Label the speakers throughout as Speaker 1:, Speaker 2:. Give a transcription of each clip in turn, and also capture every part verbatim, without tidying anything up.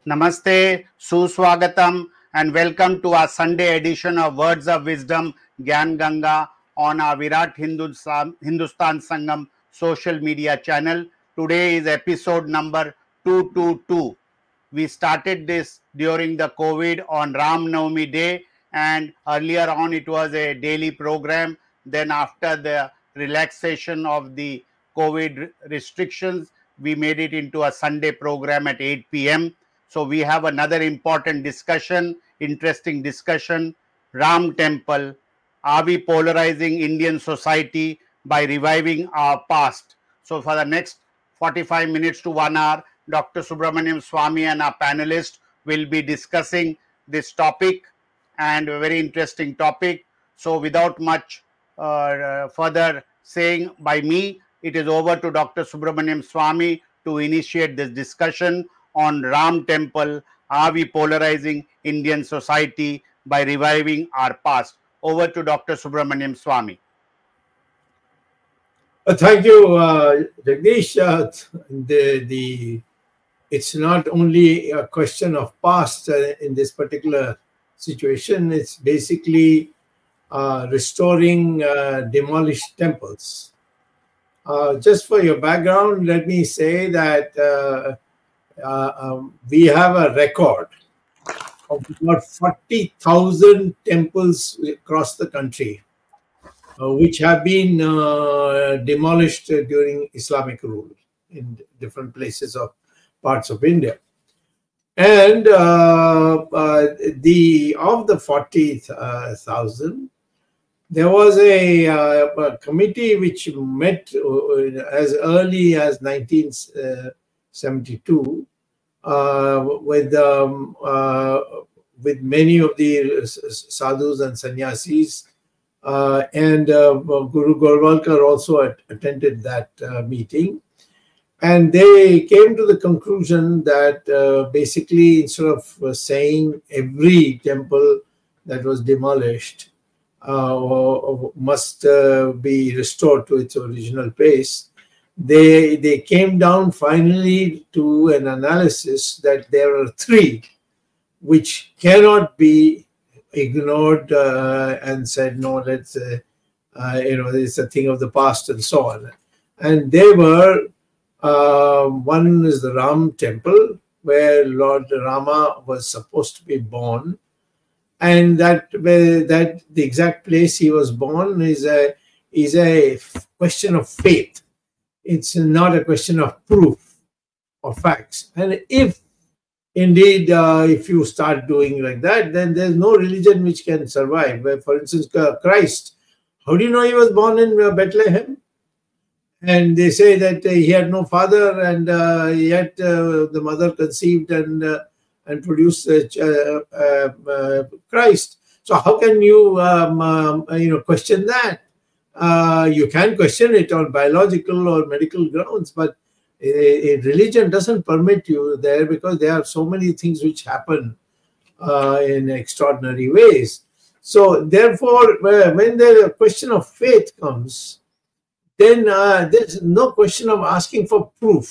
Speaker 1: Namaste, Suswagatam, and welcome to our Sunday edition of Words of Wisdom, Gyan Ganga, on our Virat Hindustan, Hindustan Sangam social media channel. Today is episode number two twenty-two. We started this during the COVID on Ram Navami Day, and earlier on it was a daily program. Then after the relaxation of the COVID restrictions, we made it into a Sunday program at eight p m So we have another important discussion, interesting discussion. Ram Temple. Are we polarizing Indian society by reviving our past? So for the next forty-five minutes to one hour, Doctor Subramaniam Swami and our panelists will be discussing this topic, and a very interesting topic. So without much uh, further saying by me, it is over to Doctor Subramaniam Swami to initiate this discussion on Ram Temple. Are we polarizing Indian society by reviving our past? Over to Doctor Subramaniam Swami.
Speaker 2: Uh, thank you, uh, Jagdish. Uh, the, the, it's not only a question of past uh, in this particular situation. It's basically uh, restoring uh, demolished temples. Uh, just for your background, let me say that uh, Uh, um, we have a record of about forty thousand temples across the country, uh, which have been uh, demolished uh, during Islamic rule in different places of parts of India. And uh, uh, the of the forty thousand, there was a, uh, a committee which met uh, as early as nineteen seventy-two uh, with um, uh, with many of the sadhus and sannyasis, uh, and uh, Guru Golwalkar also attended that uh, meeting, and they came to the conclusion that uh, basically instead of uh, saying every temple that was demolished uh, must uh, be restored to its original place, They they came down finally to an analysis that there are three which cannot be ignored uh, and said, no, let's, uh, uh, you know, it's a thing of the past and so on. And they were, uh, one is the Ram Temple, where Lord Rama was supposed to be born. And that, that the exact place he was born is a, is a question of faith. It's not a question of proof or facts. And if indeed, uh, if you start doing like that, then there's no religion which can survive. For instance, Christ, how do you know he was born in Bethlehem? And they say that uh, he had no father, and uh, yet uh, the mother conceived and uh, and produced uh, uh, uh, Christ. So how can you um, um, you know question that? Uh, you can question it on biological or medical grounds, but a, a religion doesn't permit you there, because there are so many things which happen uh, in extraordinary ways. So therefore, when the question of faith comes, then uh, there's no question of asking for proof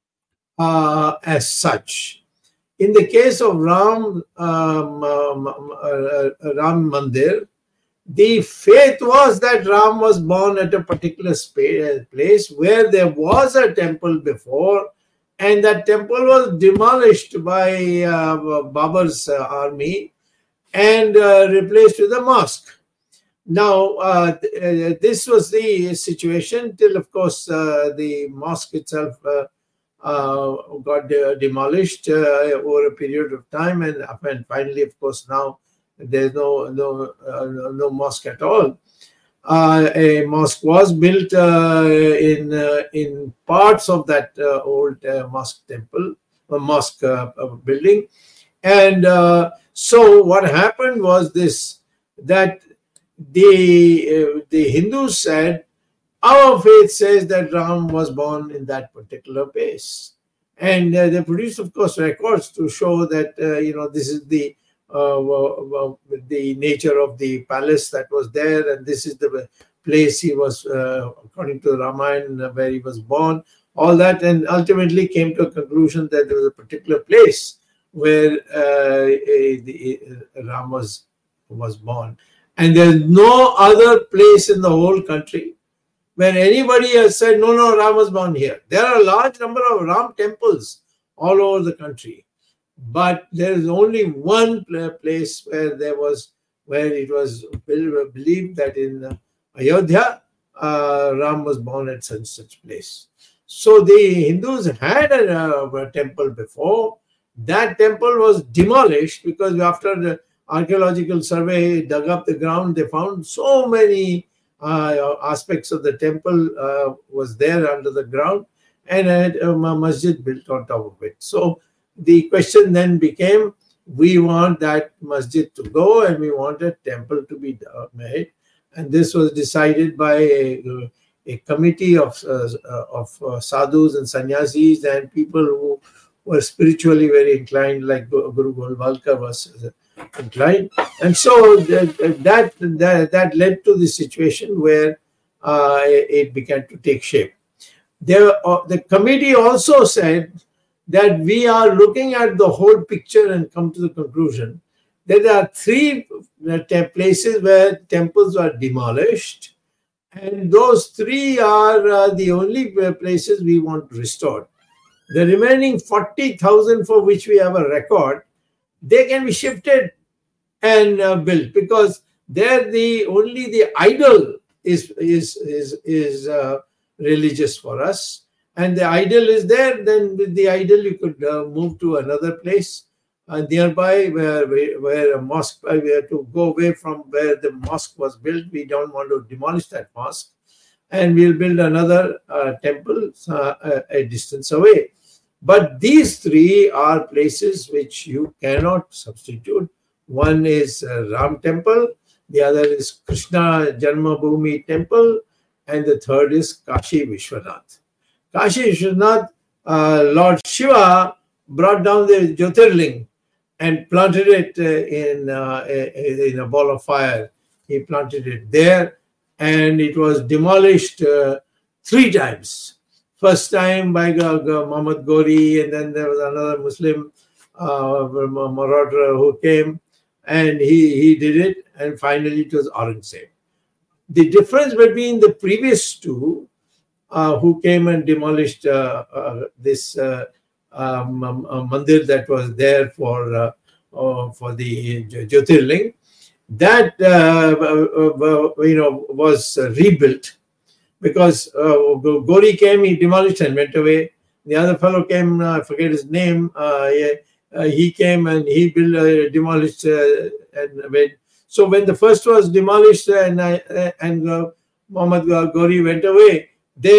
Speaker 2: uh, as such. In the case of Ram, um, um, uh, Ram Mandir, the faith was that Ram was born at a particular place where there was a temple before, and that temple was demolished by uh, Babur's uh, army and uh, replaced with a mosque. Now, uh, this was the situation till, of course, uh, the mosque itself uh, uh, got uh, demolished uh, over a period of time, and, and finally, of course, now there's no no uh, no mosque at all. Uh, a mosque was built uh, in uh, in parts of that uh, old uh, mosque temple, uh, mosque uh, building, and uh, so what happened was this: that the uh, the Hindus said, our faith says that Ram was born in that particular place, and uh, they produced, of course, records to show that uh, you know this is the Uh, uh, the nature of the palace that was there, and this is the place he was, uh, according to Ramayana, where he was born, all that, and ultimately came to a conclusion that there was a particular place where uh, the, uh, Ram was, was born. And there's no other place in the whole country where anybody has said, no, no, Ram was born here. There are a large number of Ram temples all over the country. But there is only one place where there was, where it was believed that in Ayodhya, uh, Ram was born at such such place. So the Hindus had a, a temple before. That temple was demolished because after the archaeological survey dug up the ground, they found so many uh, aspects of the temple uh, was there under the ground, and had a masjid built on top of it. So the question then became, we want that masjid to go and we want a temple to be made. And this was decided by a, a committee of, uh, of uh, sadhus and sannyasis and people who were spiritually very inclined, like Guru Golwalkar was inclined. And so that, that, that, that led to the situation where uh, it began to take shape. There, uh, the committee also said that we are looking at the whole picture and come to the conclusion that there are three places where temples are demolished, and those three are uh, the only places we want restored. The remaining forty thousand for which we have a record, they can be shifted and uh, built, because there the only the idol is is is is uh, religious for us, and the idol is there. Then with the idol you could uh, move to another place uh, nearby where where a mosque. Uh, we have to go away from where the mosque was built. We don't want to demolish that mosque, and we'll build another uh, temple uh, a, a distance away. But these three are places which you cannot substitute. One is uh, Ram Temple, the other is Krishna Janmabhoomi Temple, and the third is Kashi Vishwanath. Kashi Vishwanath, uh, Lord Shiva brought down the Jyotirling and planted it uh, in, uh, in a ball of fire. He planted it there, and it was demolished uh, three times. First time by Muhammad Ghori, and then there was another Muslim uh, marauder who came, and he, he did it, and finally it was Aurangzeb. The difference between the previous two uh, who came and demolished uh, uh, this uh, um, um, mandir that was there for uh, uh, for the Jyotirling, that uh, uh, you know was uh, rebuilt. Because uh, Ghori came, he demolished and went away. The other fellow came, uh, I forget his name, uh, yeah, uh, he came and he built, uh, demolished uh, and went. So when the first was demolished and, uh, and uh, Muhammad Ghori went away,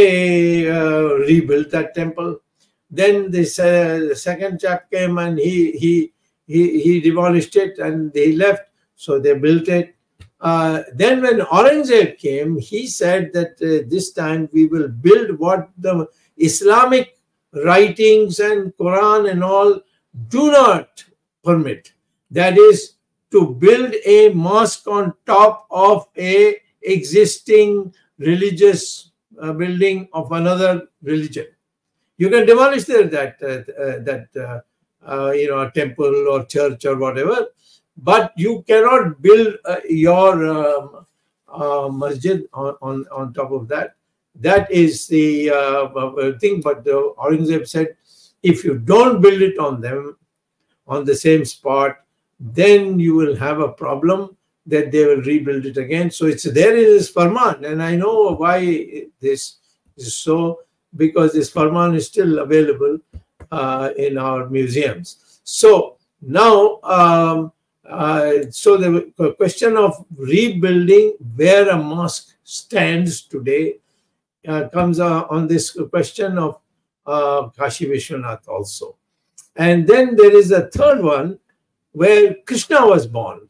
Speaker 2: they uh, rebuilt that temple. Then this uh, the second chap came and he, he, he, he demolished it and they left, so they built it. Uh, then when Aurangzeb came, he said that uh, this time we will build what the Islamic writings and Quran and all do not permit. That is to build a mosque on top of a existing religious uh, building of another religion. You can demolish there that, uh, uh, that uh, uh, you know, a temple or church or whatever, but you cannot build uh, your um, uh, masjid on, on, on top of that. That is the uh, thing. But uh, Aurangzeb said, if you don't build it on them, on the same spot, then you will have a problem that they will rebuild it again. So it's there in this farman. And I know why this is so, because this farman is still available uh, in our museums. So now, um, Uh, so the question of rebuilding where a mosque stands today uh, comes uh, on this question of uh, Kashi Vishwanath also. And then there is a third one where Krishna was born.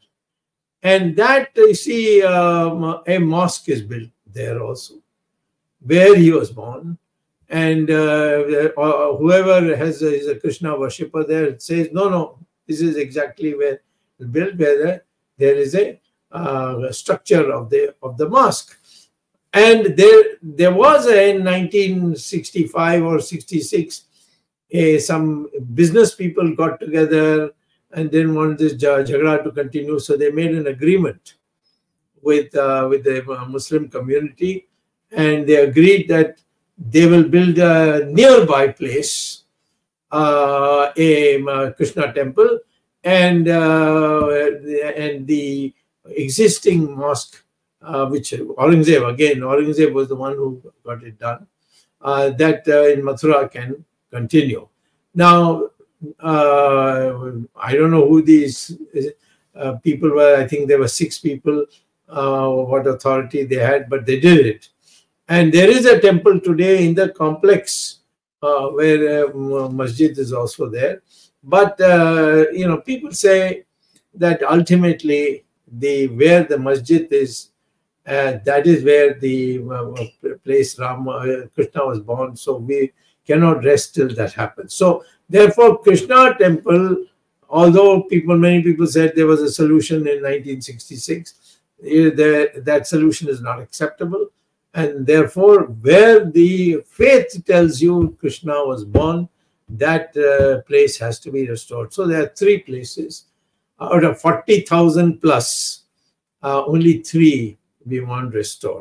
Speaker 2: And that, you see, um, a mosque is built there also, where he was born. And uh, uh, whoever has a, is a Krishna worshipper there says, no, no, this is exactly where built, where there is a uh, structure of the of the mosque. And there there was a, in nineteen sixty-five or sixty-six uh, some business people got together and didn't want this jagda to continue, so they made an agreement with uh, with the Muslim community, and they agreed that they will build a nearby place, uh, a uh, Krishna temple, and uh, and the existing mosque, uh, which Aurangzeb, again, Aurangzeb was the one who got it done, uh, that uh, in Mathura can continue. Now, uh, I don't know who these uh, people were. I think there were six people, uh, what authority they had, but they did it. And there is a temple today in the complex uh, where uh, masjid is also there. But, uh, you know, people say that ultimately the where the masjid is, uh, that is where the uh, place Ram uh, Krishna was born. So we cannot rest till that happens. So therefore, Krishna temple, although people, many people said there was a solution in nineteen sixty-six, the, that solution is not acceptable. And therefore, where the faith tells you Krishna was born, that uh, place has to be restored. So there are three places out of forty thousand plus, uh, only three we want restored.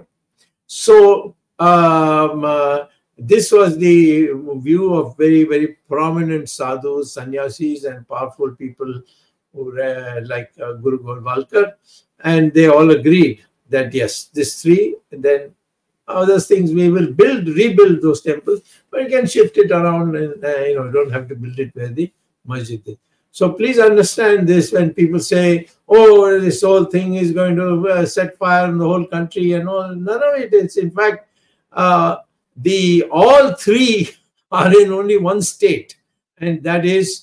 Speaker 2: So um, uh, this was the view of very, very prominent sadhus, sannyasis, and powerful people who uh, like uh, Guru Golwalkar, and they all agreed that yes, this three, and then other things we will build, rebuild those temples, but you can shift it around, and uh, you know, don't have to build it where the masjid is. So please understand this when people say, "Oh, this whole thing is going to uh, set fire in the whole country," and all. None of it is. In fact, uh, the all three are in only one state, and that is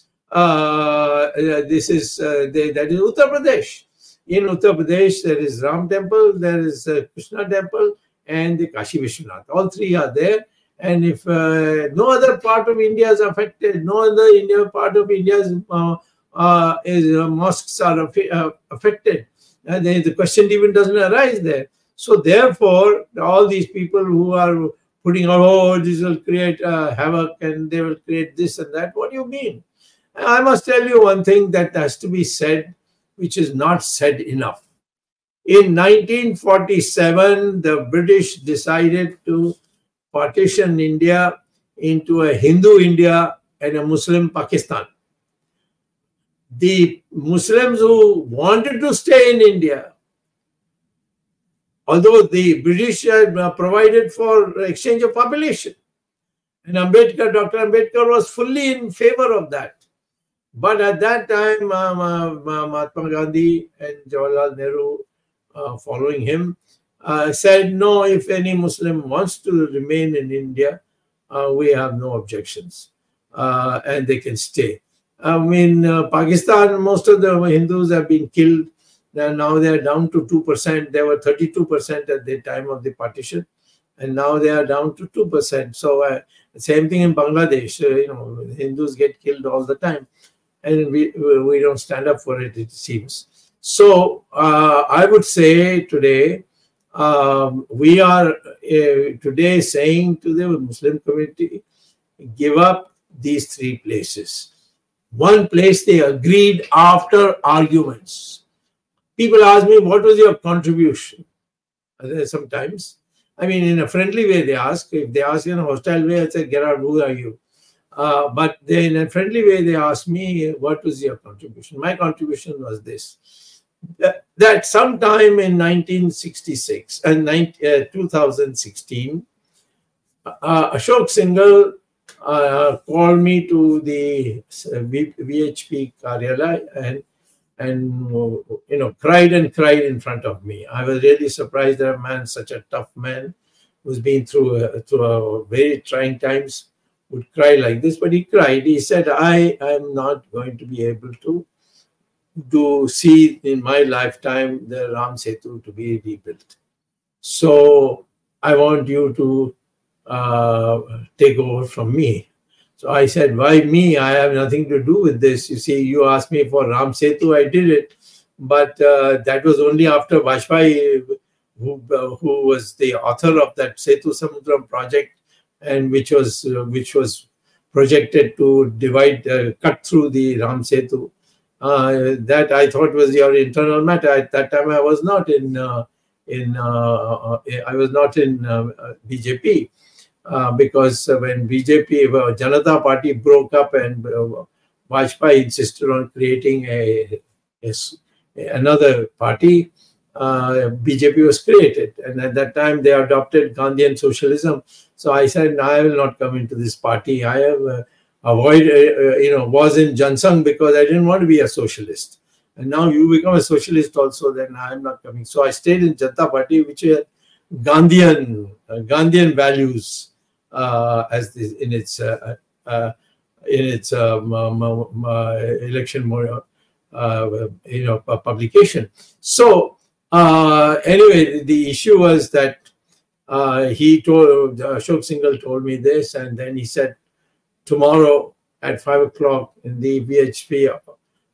Speaker 2: uh, uh, this is uh, they, that is Uttar Pradesh. In Uttar Pradesh, there is Ram Temple, there is uh, Krishna Temple, and the Kashi Vishwanath. All three are there. And if uh, no other part of India is affected, no other India part of India's uh, uh, is, uh, mosques are uh, affected, uh, then the question even doesn't arise there. So therefore, all these people who are putting out, oh, this will create uh, havoc and they will create this and that. What do you mean? I must tell you one thing that has to be said, which is not said enough. In nineteen forty-seven, the British decided to partition India into a Hindu India and a Muslim Pakistan. The Muslims who wanted to stay in India, although the British had provided for exchange of population, and Ambedkar, Doctor Ambedkar was fully in favor of that. But at that time, uh, Mahatma Gandhi and Jawaharlal Nehru, uh, following him, uh, said, no, if any Muslim wants to remain in India, uh, we have no objections, uh, and they can stay. I mean, uh, Pakistan, most of the Hindus have been killed. Now they are down to two percent. They were thirty-two percent at the time of the partition, and now they are down to two percent. So uh, same thing in Bangladesh. Uh, you know, Hindus get killed all the time, and we we don't stand up for it, it seems. So uh, I would say today, um, we are uh, today saying to the Muslim community, give up these three places. One place they agreed after arguments. People ask me, what was your contribution? Sometimes, I mean, in a friendly way they ask. If they ask in a hostile way, I say, get out, who are you? Uh, but they, in a friendly way, they ask me, what was your contribution? My contribution was this. That, that sometime in nineteen sixty-six and uh, two thousand sixteen, uh, Ashok Singhal uh, called me to the V H P Karyalaya and and you know cried and cried in front of me. I was really surprised that a man, such a tough man, who's been through a, through a very trying times, would cry like this. But he cried. He said, I am not going to be able to to see in my lifetime the Ram Setu to be rebuilt. So I want you to uh, take over from me. So I said, why me? I have nothing to do with this. You see, you asked me for Ram Setu, I did it. But uh, that was only after Vajpayee, who, uh, who was the author of that Setu Samudram project, and which was uh, which was projected to divide, uh, cut through the Ram Setu. Uh, that I thought was your internal matter. At that time, I was not in uh, in uh, I was not in uh, B J P uh, because when B J P, uh, Janata Party broke up and uh, Vajpayee insisted on creating a, a another party, uh, B J P was created, and at that time they adopted Gandhian socialism. So I said, no, I will not come into this party. I have uh, avoided, uh, you know, was in Jansangh because I didn't want to be a socialist. And now you become a socialist also, then I am not coming. So I stayed in Janata Party, which is Gandhian, uh, Gandhian values uh, as this, in its uh, uh, in its um, um, uh, election, uh, you know, publication. So uh, anyway, the issue was that uh, he told uh, Ashok Singhal told me this, and then he said, tomorrow at five o'clock in the V H P uh,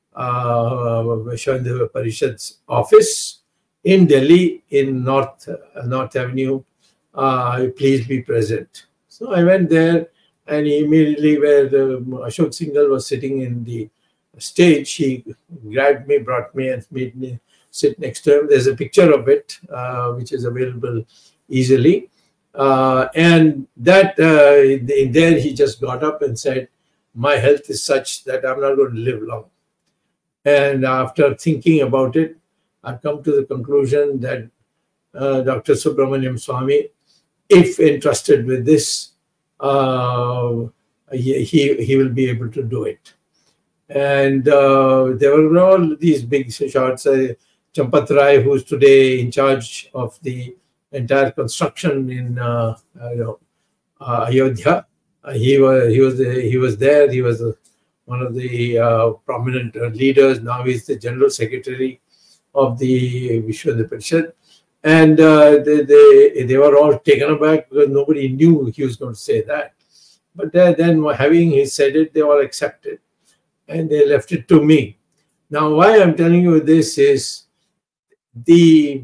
Speaker 2: Vishwandeva Parishad's office in Delhi, in North uh, North Avenue, uh, please be present. So I went there, and immediately where the, Ashok Singhal was sitting in the stage, he grabbed me, brought me, and made me sit next to him. There's a picture of it, uh, which is available easily. Uh, and that uh, in there, he just got up and said, my health is such that I'm not going to live long. And after thinking about it, I've come to the conclusion that uh, Doctor Subramaniam Swamy, if entrusted with this, uh, he, he, he will be able to do it. And uh, there were all these big shots. Uh, Champat Rai, who's today in charge of the entire construction in uh, uh, you know, uh, Ayodhya, uh, he was he was he was there. He was uh, one of the uh, prominent uh, leaders. Now he's the general secretary of the Vishwandeva Parishad, and uh, they, they they were all taken aback because nobody knew he was going to say that. But uh, then, having he said it, they all accepted, and they left it to me. Now, why I'm telling you this is the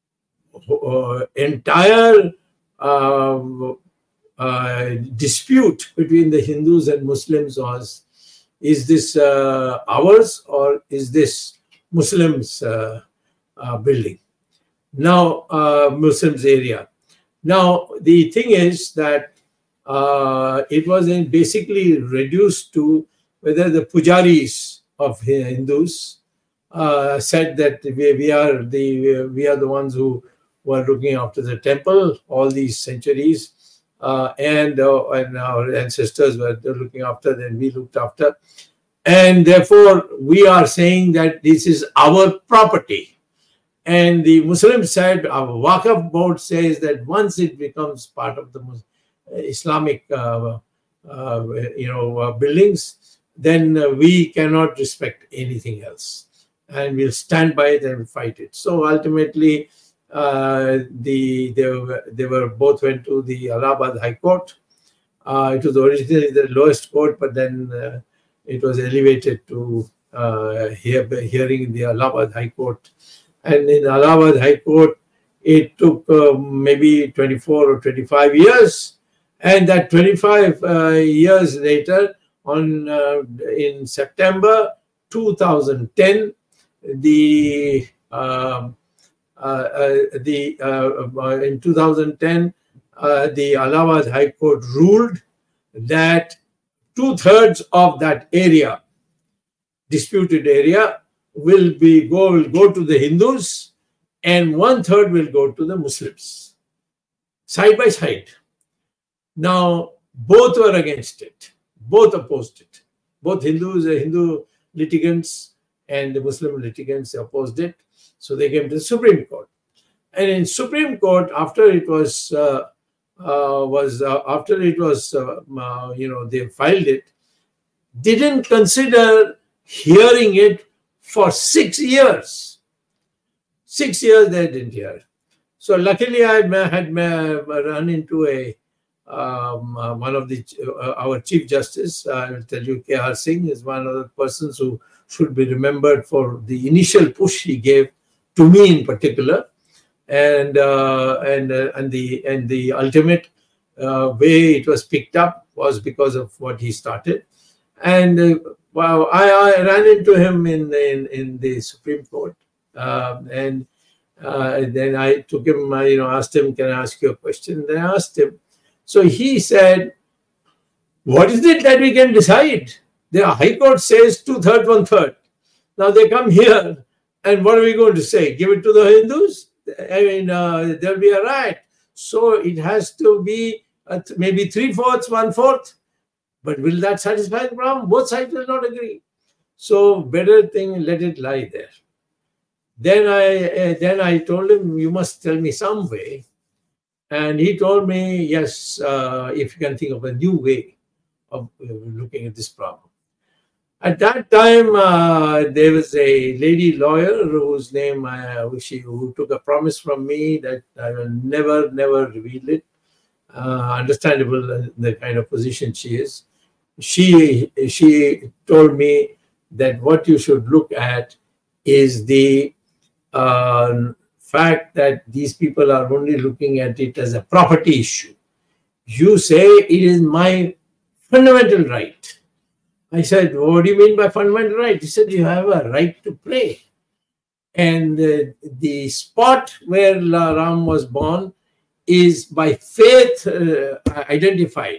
Speaker 2: uh, entire uh, uh, dispute between the Hindus and Muslims was, is this uh, ours or is this Muslims uh, uh, building? Now, uh, Muslims area. Now, the thing is that uh, it was basically reduced to whether the pujaris of Hindus uh, said that we, we are the we are the ones who were looking after the temple all these centuries, uh, and uh, and our ancestors were looking after, then we looked after, and therefore we are saying that this is our property. And the Muslim side, our Waqf board says that once it becomes part of the Islamic, uh, uh, you know, uh, buildings, then uh, we cannot respect anything else, and we'll stand by it and fight it. So ultimately, uh, the they were, they were both went to the Allahabad High Court. Uh, it was originally the lowest court, but then uh, it was elevated to uh, hear, hearing in the Allahabad High Court. And in Allahabad High Court, it took uh, maybe twenty-four or twenty-five years, and that twenty-five uh, years later, on uh, in September two thousand ten, the uh, uh, uh, the uh, uh, in two thousand ten, uh, the Allahabad High Court ruled that two-thirds of that area, disputed area, will be go will go to the Hindus, and one third will go to the Muslims, side by side. Now both were against it, both opposed it. Both Hindus, the Hindu litigants, and the Muslim litigants opposed it. So they came to the Supreme Court, and in Supreme Court, after it was uh, uh, was uh, after it was uh, uh, you know they filed it, didn't consider hearing it for six years. Six years they didn't hear. So luckily I had run into a um, uh, one of the uh, our Chief Justice. I will tell you, K R Singh is one of the persons who should be remembered for the initial push he gave to me in particular, and uh, and uh, and the and the ultimate uh, way it was picked up. was because of what he started. And uh, well, I, I ran into him in, in, in the Supreme Court. Um, and uh, then I took him, I, you know, asked him, can I ask you a question? And then I asked him. So he said, what is it that we can decide? The High Court says two-thirds, one-third. Now they come here, and what are we going to say? Give it to the Hindus? I mean, uh, there'll be a riot. So it has to be uh, maybe three-fourths, one-fourth. But will that satisfy the problem? Both sides will not agree. So better thing, let it lie there. Then I, uh, then I told him, you must tell me some way. And he told me, yes, uh, if you can think of a new way of uh, looking at this problem. At that time, uh, there was a lady lawyer whose name I, she, who took a promise from me that I will never, never reveal it. Uh, understandable uh, the kind of position she is. She she told me that what you should look at is the uh, fact that these people are only looking at it as a property issue. You say it is my fundamental right. I said, what do you mean by fundamental right? He said, you have a right to play. And uh, the spot where Ram was born is by faith uh, identified.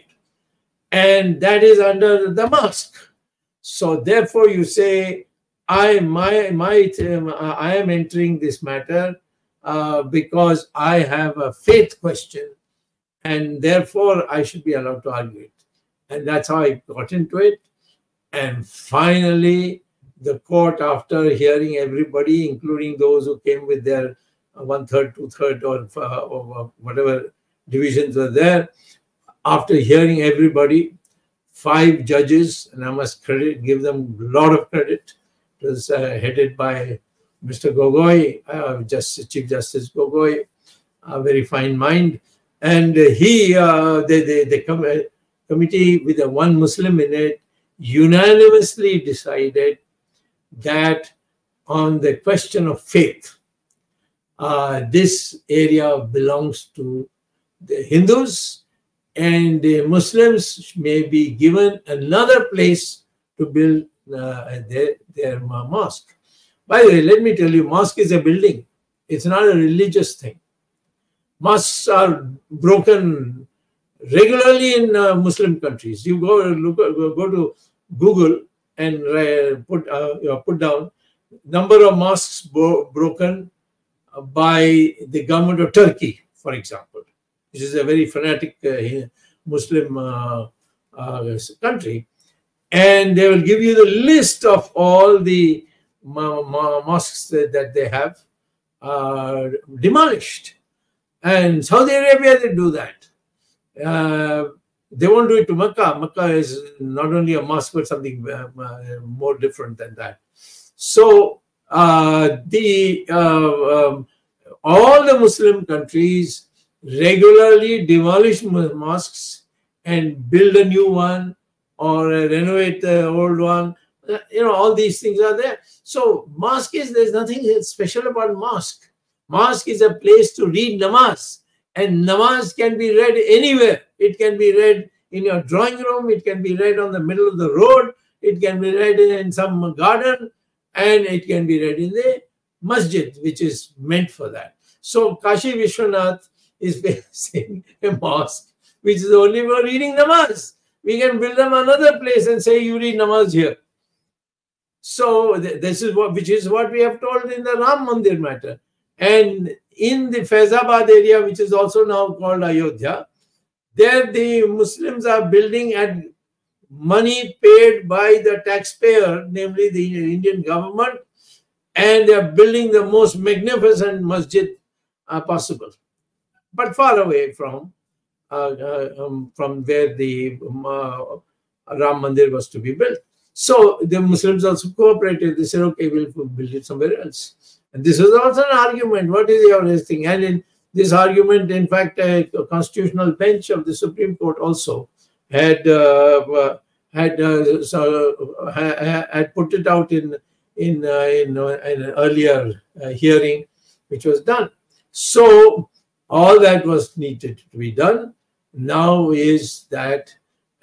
Speaker 2: And that is under the mosque. So therefore you say, I, my, my, um, I am entering this matter uh, because I have a faith question. And therefore I should be allowed to argue it. And that's how I got into it. And finally, the court, after hearing everybody, including those who came with their one-third, two-third, or, uh, or whatever divisions were there, after hearing everybody, five judges, and I must credit, give them a lot of credit. It was uh, headed by Mister Gogoi, uh, Justice, Chief Justice Gogoi, a very fine mind. And he, uh, the, the, the com committee with a one Muslim in it, unanimously decided that on the question of faith, uh, this area belongs to the Hindus, and the Muslims may be given another place to build uh, their, their mosque. By the way, let me tell you, mosque is a building. It's not a religious thing. Mosques are broken regularly in uh, Muslim countries. You go look, go to Google and uh, put uh, you know, put down number of mosques bro broken by the government of Turkey, for example, which is a very fanatic uh, Muslim uh, uh, country, and they will give you the list of all the mo mo mosques that, that they have uh, demolished. And Saudi Arabia, they do that. Uh, they won't do it to Makkah. Makkah is not only a mosque, but something uh, uh, more different than that. So uh, the uh, um, all the Muslim countries regularly demolish mosques and build a new one or uh, renovate the old one. Uh, you know, all these things are there. So mosque is, there's nothing special about mosque. Mosque is a place to read namaz, and namaz can be read anywhere. It can be read in your drawing room, it can be read on the middle of the road, it can be read in some garden, and it can be read in the masjid, which is meant for that. So Kashi Vishwanath is facing a mosque, which is only for reading namaz. We can build them another place and say, you read namaz here. So th this is what, which is what we have told in the Ram Mandir matter. And in the Faizabad area, which is also now called Ayodhya, there the Muslims are building at money paid by the taxpayer, namely the Indian government, and they are building the most magnificent masjid uh, possible, but far away from uh, uh, um, from where the um, uh, Ram Mandir was to be built. So the Muslims also cooperated. They said, okay, we'll build it somewhere else. And this is also an argument. What is your thing? And in this argument, in fact, a constitutional bench of the Supreme Court also had uh, had uh, so, uh, had put it out in in uh, in, uh, in an earlier uh, hearing, which was done. So all that was needed to be done now is that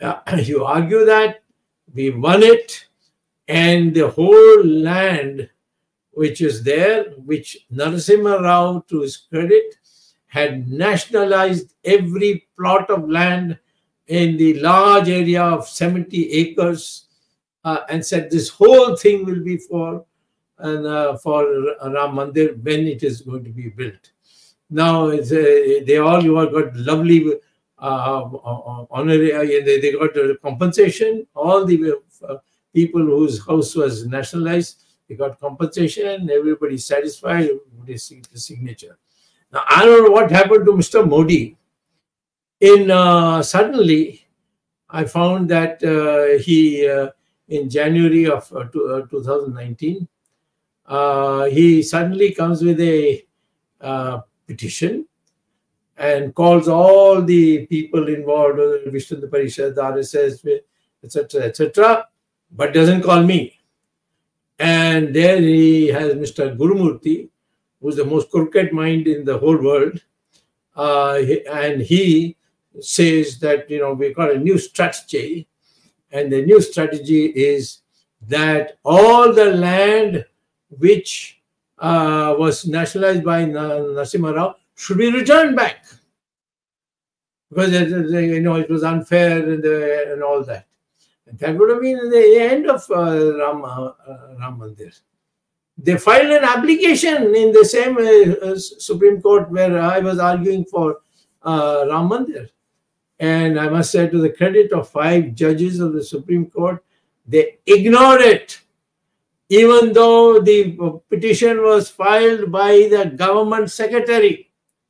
Speaker 2: Uh, you argue that we won it, and the whole land which is there, which Narasimha Rao, to his credit, had nationalized every plot of land in the large area of seventy acres, uh, and said this whole thing will be for and uh, for Ram Mandir when it is going to be built. Now it's, uh, they all you have got lovely uh, honorary, they, they got a compensation. All the uh, people whose house was nationalized, they got compensation. Everybody's satisfied. Everybody sees the signature. Now I don't know what happened to Mister Modi. In uh, suddenly, I found that uh, he uh, in January of uh, two, uh, two thousand nineteen, uh, he suddenly comes with a uh, petition and calls all the people involved, Vishnu Parishad, the R S S, et cetera, et cetera, but doesn't call me. And there he has Mister Gurumurthy, who's the most crooked mind in the whole world, uh, and he says that, you know, we've got a new strategy, and the new strategy is that all the land which uh, was nationalized by Narasimha Rao should be returned back, because you know it was unfair and, uh, and all that. And that would have been the end of uh, Ram, uh, Ram Mandir. They filed an application in the same uh, Supreme Court where I was arguing for uh, Ram Mandir. And I must say, to the credit of five judges of the Supreme Court, they ignored it. Even though the petition was filed by the government secretary,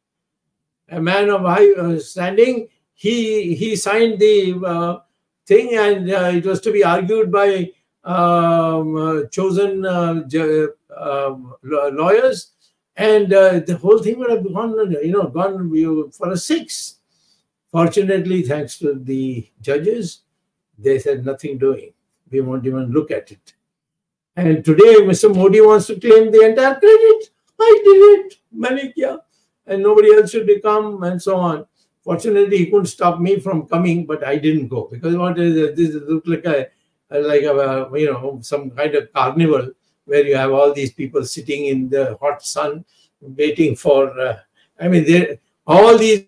Speaker 2: a man of high standing, he, he signed the uh, thing, and uh, it was to be argued by um, uh, chosen uh, uh, lawyers, and uh, the whole thing would have gone, you know, gone for a six. Fortunately, thanks to the judges, they said nothing doing. We won't even look at it. And today, Mister Modi wants to claim the entire credit. I did it, maine kiya, and nobody else should come, and so on. Fortunately, he couldn't stop me from coming, but I didn't go, because what is this? Looked like a like a you know some kind of carnival where you have all these people sitting in the hot sun waiting for. Uh, I mean, they all these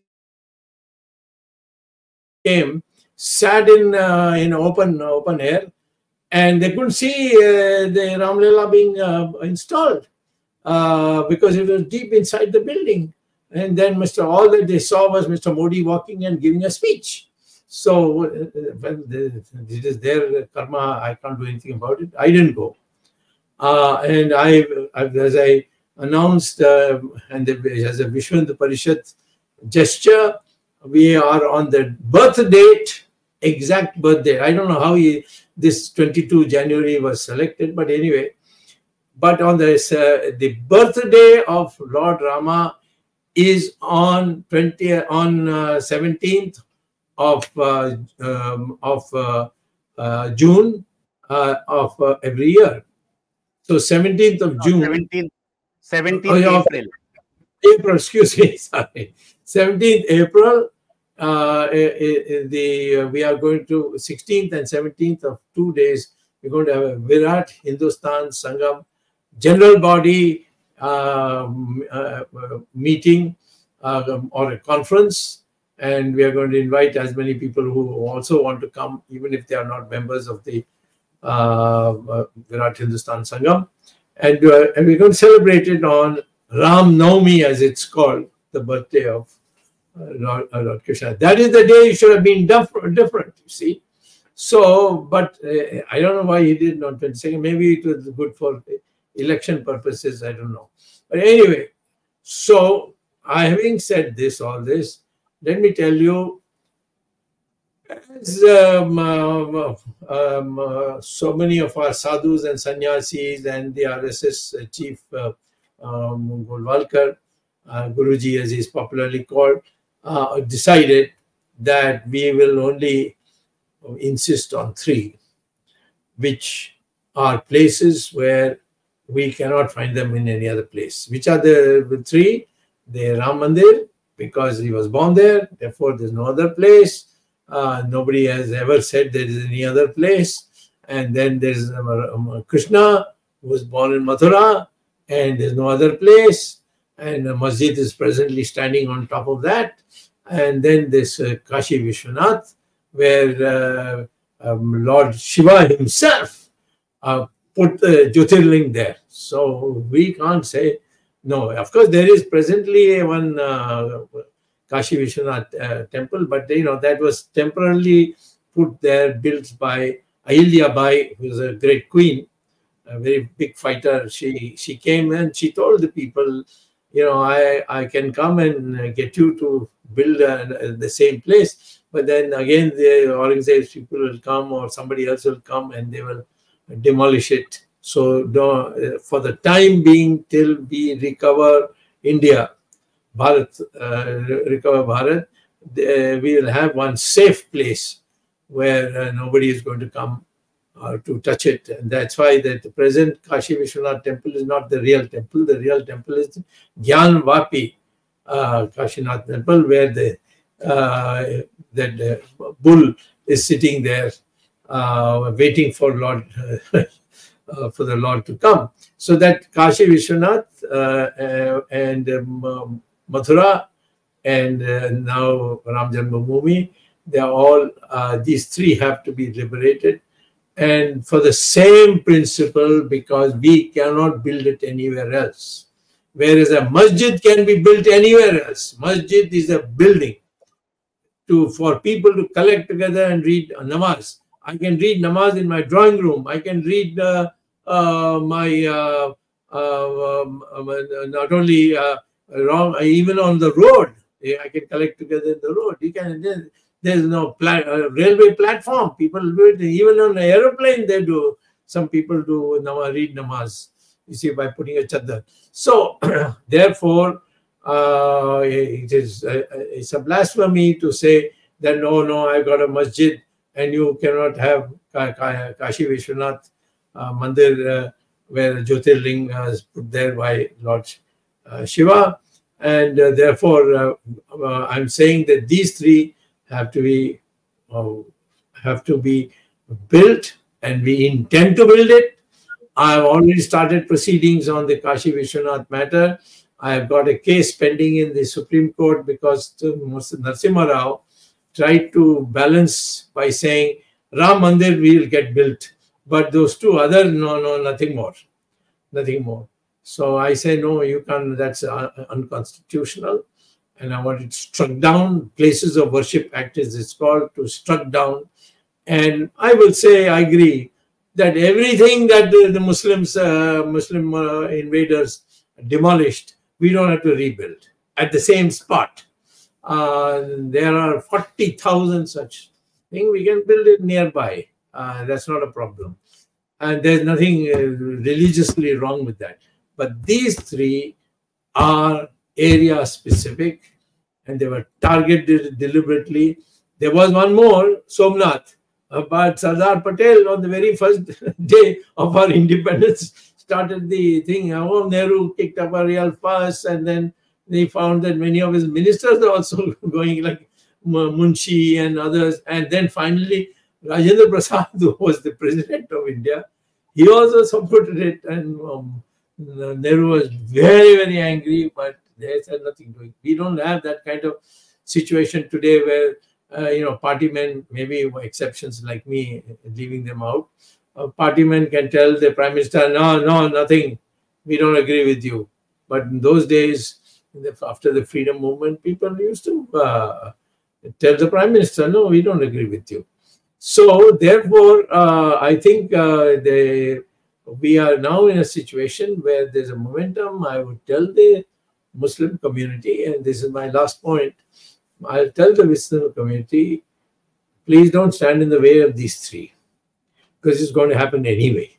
Speaker 2: came, sat in uh, in open open air, and they couldn't see uh, the Ram Lila being uh, installed uh, because it was deep inside the building. And then Mister all that they saw was Mister Modi walking and giving a speech. So uh, well, it is their karma. I can't do anything about it. I didn't go, uh, and I, as I announced, uh, and as a Vishnu Parishad gesture, we are on the birth date, exact birth date. I don't know how he, this twenty-second of January was selected, but anyway, but on this, uh, the birthday of Lord Rama is on twenty on uh, seventeenth of uh, um, of uh, uh, June uh, of uh, every year. So seventeenth of June.
Speaker 1: seventeenth, seventeenth oh, April.
Speaker 2: April, excuse me, sorry. seventeenth April. Uh, the uh, we are going to sixteenth and seventeenth of two days. We're going to have a Virat Hindustan Sangam general body uh, uh, meeting uh, or a conference, and we are going to invite as many people who also want to come, even if they are not members of the uh, uh, Virat Hindustan Sangam, and, uh, and we're going to celebrate it on Ram Navami, as it's called, the birthday of Uh, Lord, uh, Lord Krishna. That is the day it should have been different, you see. So, but uh, I don't know why he did on twenty-second. Maybe it was good for election purposes. I don't know. But anyway, so I having said this, all this, let me tell you, as um, uh, um, uh, so many of our sadhus and sannyasis and the R S S chief uh, um, Golwalkar, uh, Guruji as he is popularly called, Uh, decided that we will only insist on three, which are places where we cannot find them in any other place. Which are the three? The Ram Mandir, because he was born there, therefore there's no other place. Uh, nobody has ever said there is any other place. And then there's um, Krishna, who was born in Mathura, and there's no other place. And a masjid is presently standing on top of that. And then this uh, Kashi Vishwanath, where uh, um, Lord Shiva himself uh, put the Jyotirling there. So we can't say no. Of course, there is presently one uh, Kashi Vishwanath uh, temple, but you know that was temporarily put there, built by Ahilya Bai, who was a great queen, a very big fighter. She she came and she told the people, you know, I I can come and get you to build uh, the same place, but then again the Aurangzeb's people will come or somebody else will come and they will demolish it. So no, for the time being, till we recover India, Bharat, uh, recover Bharat, uh, we will have one safe place where uh, nobody is going to come uh, to touch it. And that's why that the present Kashi Vishwanath temple is not the real temple. The real temple is the Gyan Vapi uh, Kashinath temple, where the uh, that uh, bull is sitting there uh, waiting for Lord uh, for the Lord to come. So that Kashi Vishwanath uh, uh, and um, Mathura and uh, now Ram Janmabhoomi, they are all, uh, these three have to be liberated. And for the same principle, because we cannot build it anywhere else. Whereas a masjid can be built anywhere else. Masjid is a building to for people to collect together and read namaz. I can read namaz in my drawing room. I can read uh, uh, my, uh, uh, um, uh, not only uh, wrong, even on the road. I can collect together in the road. You can. There's no pla uh, railway platform. People do it. Even on an aeroplane, they do. Some people do nama, read namaz, you see, by putting a chadar. So, therefore, uh, it is uh, it's a blasphemy to say that, no, no, I got a masjid and you cannot have Kashi Vishwanath uh, Mandir uh, where Jyotirling uh, is put there by Lord uh, Shiva. And uh, therefore, uh, uh, I'm saying that these three have to be uh, have to be built, and we intend to build it. I have already started proceedings on the Kashi Vishwanath matter. I have got a case pending in the Supreme Court because Narasimha Rao tried to balance by saying Ram Mandir will get built, but those two other, no, no, nothing more, nothing more. So I say, no, you can't, that's uh, unconstitutional. And I want it struck down. Places of Worship Act is it's called, to struck down. And I will say, I agree that everything that the, the Muslims, uh, Muslim uh, invaders demolished, we don't have to rebuild at the same spot. Uh, there are forty thousand such things. We can build it nearby. Uh, that's not a problem. And there's nothing uh, religiously wrong with that. But these three are area specific and they were targeted deliberately. There was one more, Somnath, uh, but Sardar Patel on the very first day of our independence started the thing. Oh, Nehru kicked up a real fuss, and then they found that many of his ministers are also going, like Munshi and others. And then finally, Rajendra Prasad, who was the president of India, he also supported it, and um, Nehru was very, very angry, but they said nothing doing. We don't have that kind of situation today where, uh, you know, party men, maybe exceptions like me, leaving them out, uh, party men can tell the prime minister, no, no, nothing, we don't agree with you. But in those days, after the freedom movement, people used to uh, tell the prime minister, no, we don't agree with you. So therefore, uh, I think uh, they, we are now in a situation where there's a momentum. I would tell the Muslim community, and this is my last point, I'll tell the Muslim community, please don't stand in the way of these three, because it's going to happen anyway.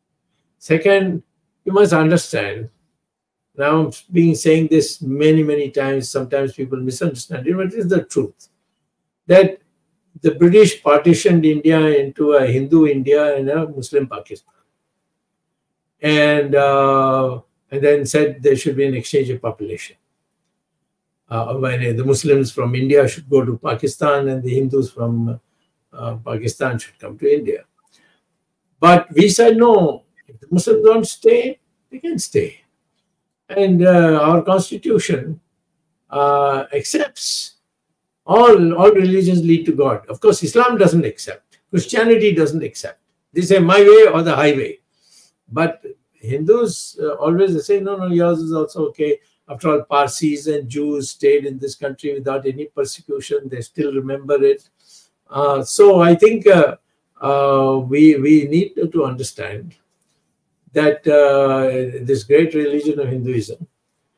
Speaker 2: Second, you must understand, now I'm being saying this many, many times, sometimes people misunderstand it, but it is the truth, that the British partitioned India into a Hindu India and a Muslim Pakistan. And, uh, and then said there should be an exchange of population. uh, when the Muslims from India should go to Pakistan and the Hindus from uh, Pakistan should come to India. But we said no. If the Muslims don't stay, they can stay. And uh, our constitution uh, accepts all, all religions lead to God. Of course, Islam doesn't accept. Christianity doesn't accept. They say my way or the highway. But Hindus uh, always say, no, no, yours is also okay. After all, Parsis and Jews stayed in this country without any persecution. They still remember it. Uh, so I think uh, uh, we, we need to understand that uh, this great religion of Hinduism,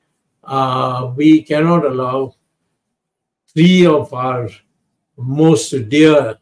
Speaker 2: uh, we cannot allow three of our most dear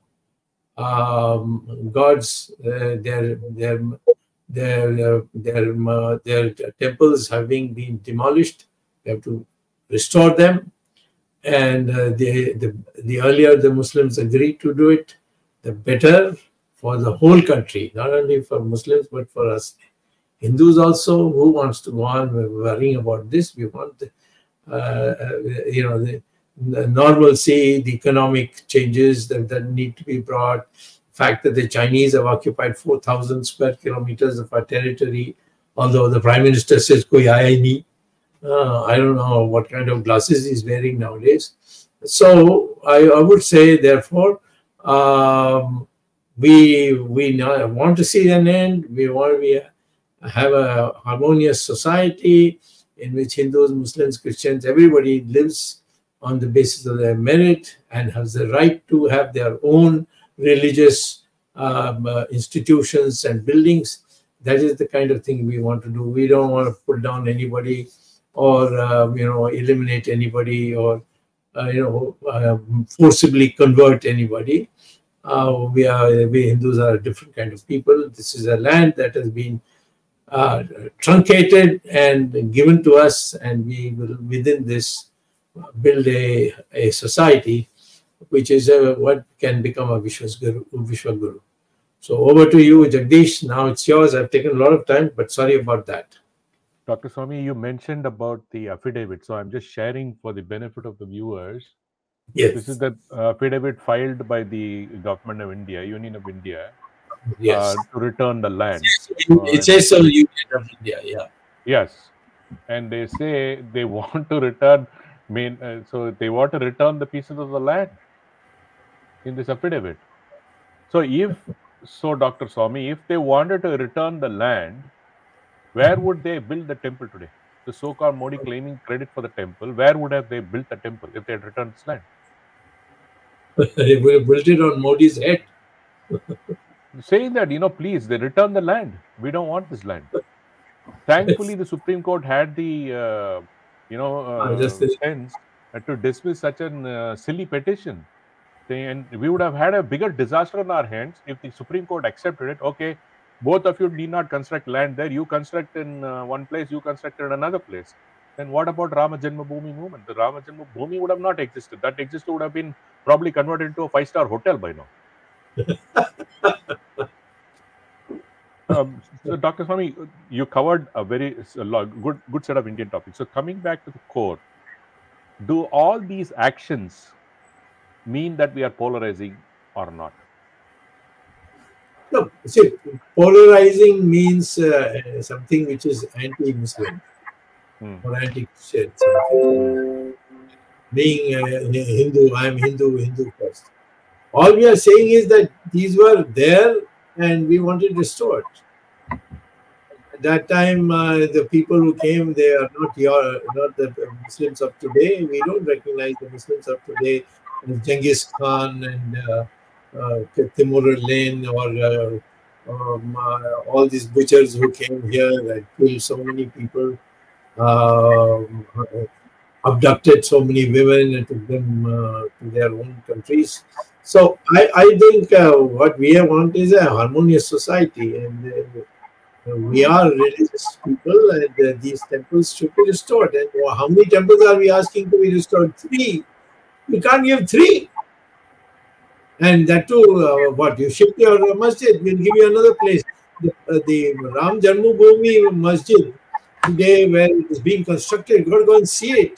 Speaker 2: um, gods, uh, their, their, their, their, uh, their temples having been demolished. We have to restore them. And uh, the, the, the earlier the Muslims agreed to do it, the better for the whole country, not only for Muslims, but for us. Hindus also, who wants to go on worrying about this? We want, uh, you know, the, the normalcy, the economic changes that, that need to be brought. The fact that the Chinese have occupied four thousand square kilometers of our territory, although the Prime Minister says, "Koi aaya nahi." Uh, I don't know what kind of glasses he's wearing nowadays. So I, I would say, therefore, um, we we want to see an end. We want we have a harmonious society in which Hindus, Muslims, Christians, everybody lives on the basis of their merit and has the right to have their own religious um, uh, institutions and buildings. That is the kind of thing we want to do. We don't want to put down anybody or uh, you know eliminate anybody or uh, you know uh, forcibly convert anybody. Uh, we are we Hindus are a different kind of people. This is a land that has been uh, truncated and given to us, and we will within this build a, a society which is a, what can become a Vishwaguru. Vishwaguru. So over to you, Jagdish. Now it's yours. I've taken a lot of time, but sorry about that.
Speaker 3: Doctor Swami, you mentioned about the affidavit, so I'm just sharing for the benefit of the viewers.
Speaker 2: Yes.
Speaker 3: This is the affidavit filed by the Government of India, Union of India,
Speaker 2: Yes.
Speaker 3: uh, to return the land.
Speaker 2: It says so, Union of India, yeah.
Speaker 3: Yes, and they say they want to return, main, uh, so they want to return the pieces of the land in this affidavit. So if, so Doctor Swami, if they wanted to return the land, where would they build the temple today? The so-called Modi claiming credit for the temple, where would have they built the temple if they had returned this land?
Speaker 2: They would have built it on Modi's head.
Speaker 3: Saying that, you know, please, they return the land. We don't want this land. Thankfully, the Supreme Court had the, uh, you know, uh,
Speaker 2: just
Speaker 3: sense to dismiss such a uh, silly petition. And we would have had a bigger disaster on our hands if the Supreme Court accepted it. Okay, both of you need not construct land there. You construct in uh, one place, you construct in another place. Then what about Rama Janmabhoomi movement? The Rama Janmabhoomi would have not existed. That existed would have been probably converted into a five-star hotel by now. um, so, Doctor Swami, you covered a very a good good set of Indian topics. So, coming back to the core, do all these actions mean that we are polarizing or not?
Speaker 2: No, see, polarizing means uh, something which is anti-Muslim hmm. or anti-Christian. Being uh, Hindu, I am Hindu, Hindu first. All we are saying is that these were there and we wanted restored. At that time, uh, the people who came, they are not your, not the Muslims of today. We don't recognize the Muslims of today as Genghis Khan and uh, uh, Timur Lane or uh, um, uh, all these butchers who came here and killed so many people, uh, abducted so many women and took them uh, to their own countries. So I, I think uh, what we want is a harmonious society, and uh, we are religious people, and uh, these temples should be restored. And how many temples are we asking to be restored? Three. You can't give three. And that too, uh, what, you shift your masjid, we'll give you another place. The, uh, the Ram Janmabhoomi Masjid, today where it is being constructed, you've got to go and see it.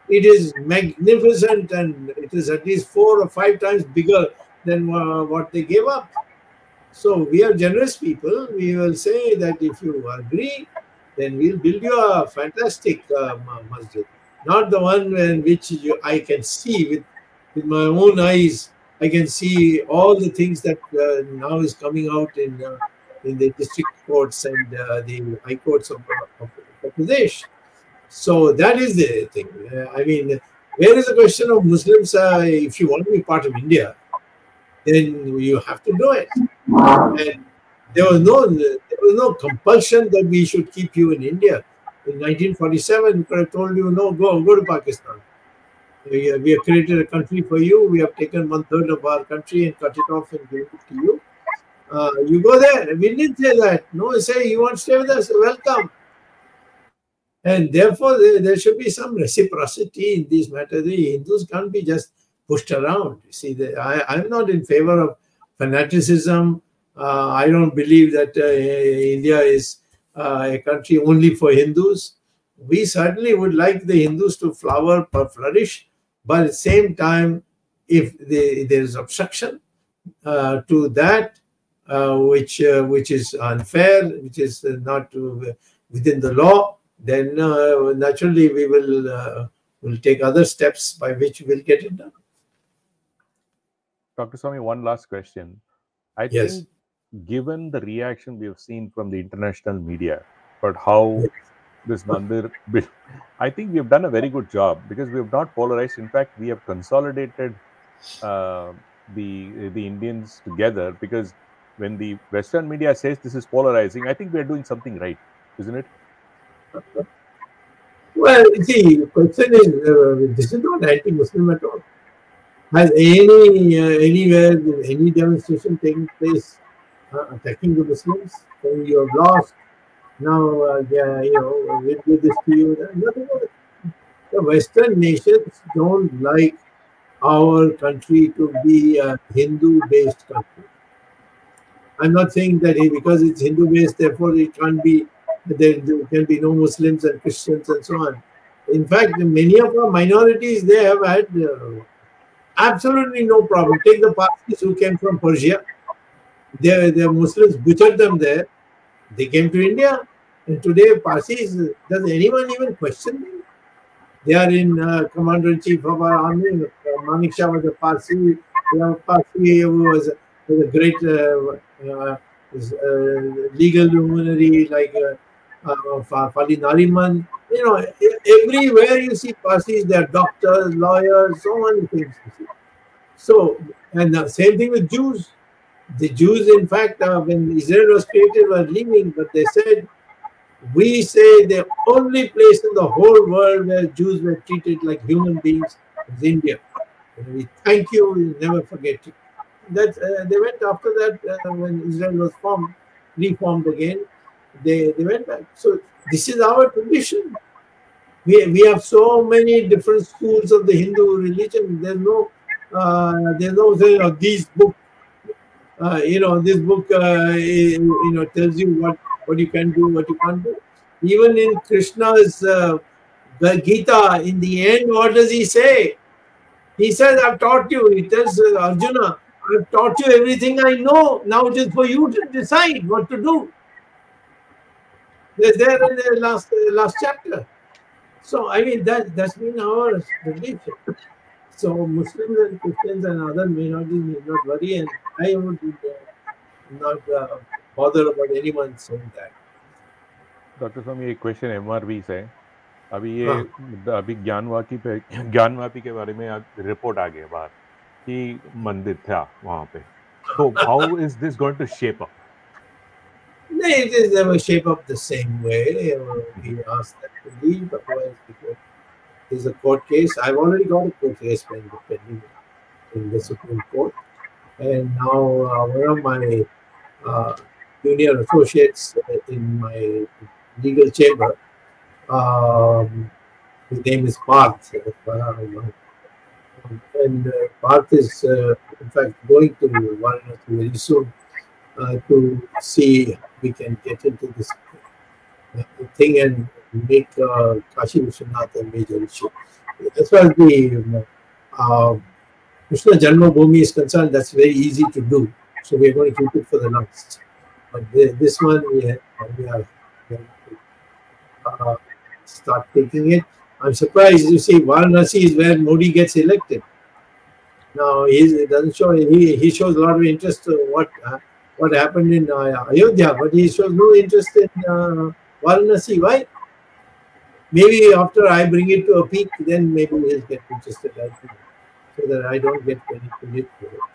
Speaker 2: it is magnificent, and it is at least four or five times bigger than uh, what they gave up. So we are generous people. We will say that if you agree, then we'll build you a fantastic uh, masjid, not the one in which you, I can see with, with my own eyes. I can see all the things that uh, now is coming out in uh, in the district courts and uh, the high courts of, of, of Pradesh. So that is the thing. Uh, I mean, where is the question of Muslims? Uh, if you want to be part of India, then you have to do it. And there was no there was no compulsion that we should keep you in India. In nineteen forty-seven, we could have told you, no, go go to Pakistan. We, we have created a country for you. We have taken one third of our country and cut it off and gave it to you. Uh, you go there. We didn't say that. No, we say you want to stay with us, welcome. And therefore, there, there should be some reciprocity in these matters. The Hindus can't be just pushed around. You see, the, I, I'm not in favor of fanaticism. Uh, I don't believe that uh, India is uh, a country only for Hindus. We certainly would like the Hindus to flower or flourish, but at the same time, if they, there is obstruction uh, to that, uh, which uh, which is unfair, which is not uh, within the law, then uh, naturally we will uh, will take other steps by which we'll get it done.
Speaker 3: Doctor Swami, one last question. I
Speaker 2: Yes.
Speaker 3: think, given the reaction we have seen from the international media about how
Speaker 2: Yes.
Speaker 3: this mandir, I think we have done a very good job, because we have not polarized. In fact, we have consolidated uh, the the Indians together, because when the Western media says this is polarizing, I think we are doing something right, isn't it?
Speaker 2: Well, you see, the question is, uh, this is not anti-Muslim at all. Has any uh, anywhere any demonstration taking place uh, attacking the Muslims? So you have lost. Now, uh, yeah, you know, with, with this to you, nothing else. The Western nations don't like our country to be a Hindu-based country. I'm not saying that hey, because it's Hindu-based, therefore it can't be, there, there can be no Muslims and Christians and so on. In fact, many of our minorities, they have had uh, absolutely no problem. Take the Parsis who came from Persia. Their, their Muslims butchered them there. They came to India. And today, Parsis, does anyone even question them? They are in uh, Commander-in-Chief of our army. Uh, Manik Shah was a Parsi. We have a Parsi who was, was a great uh, uh, was, uh, legal luminary like uh, uh, Fali Nariman. You know, everywhere you see Parsis, they are doctors, lawyers, so many things. You see. So, and the same thing with Jews. The Jews, in fact, uh, when Israel was created, were leaving, but they said, we say the only place in the whole world where Jews were treated like human beings is India. And we thank you, we'll never forget you. That, uh, they went after that, uh, when Israel was formed, reformed again, they, they went back. So this is our tradition. We, we have so many different schools of the Hindu religion. There's no, uh, there's no saying, oh, these books, uh, you know, this book, uh, you know, tells you what, what you can do, what you can't do. Even in Krishna's uh, the Gita, in the end, what does he say? He says, I've taught you. He tells uh, Arjuna, I've taught you everything I know. Now it is for you to decide what to do. They're there in the last, uh, last chapter. So, I mean, that, that's been our tradition. So, Muslims and Christians and other minorities need not worry, and I would uh, not uh, bother about anyone saying that.
Speaker 3: Doctor साहब ये question एमआरवी से अभी ये अभी ज्ञानवापी पे ज्ञानवापी के बारे में रिपोर्ट आ गया बाहर कि मंदिर था वहाँ पे तो how is this going to shape up
Speaker 2: No, it is never shape up the same way. Uh, he asked that to leave, otherwise because there's a court case. I've already got a court case pending in the Supreme Court, and now uh, one of my uh, junior associates in my legal chamber, um, his name is Parth, uh, and uh, Parth is uh, in fact going to Varanasi very soon uh, to see if we can get into this uh, thing and make uh, Kashi Vishwanath a major issue. as far as the uh, Krishna Janmabhoomi is concerned, that's very easy to do. So we're going to keep it for the last. But this one, we are, we are going to uh, start taking it. I'm surprised, you see, Varanasi is where Modi gets elected. Now, he doesn't show, he, he shows a lot of interest in what, uh, what happened in uh, Ayodhya, but he shows no interest in uh, Varanasi. Why? Maybe after I bring it to a peak, then maybe he'll get interested, I think, so that I don't get any credit for it.